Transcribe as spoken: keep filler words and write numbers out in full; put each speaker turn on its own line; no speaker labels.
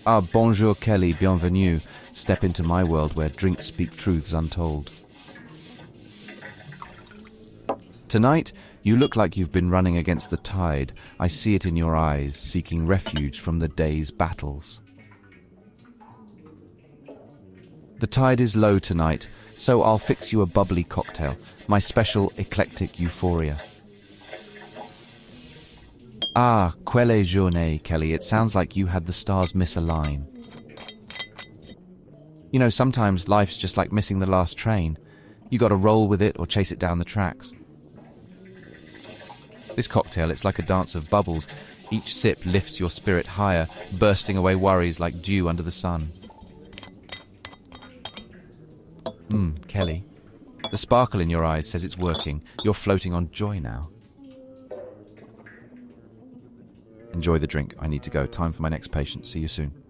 Ah, bonjour Kelly, bienvenue. Step into my world where drinks speak truths untold. Tonight, you look like you've been running against the tide. I see it in your eyes, seeking refuge from the day's battles. The tide is low tonight, so I'll fix you a bubbly cocktail, my special eclectic euphoria. Ah, quelle journée, Kelly. It sounds like you had the stars misalign. You know, sometimes life's just like missing the last train. You gotta roll with it or chase it down the tracks. This cocktail, it's like a dance of bubbles. Each sip lifts your spirit higher, bursting away worries like dew under the sun. Hmm, Kelly. The sparkle in your eyes says it's working. You're floating on joy now. Enjoy the drink. I need to go. Time for my next patient. See you soon.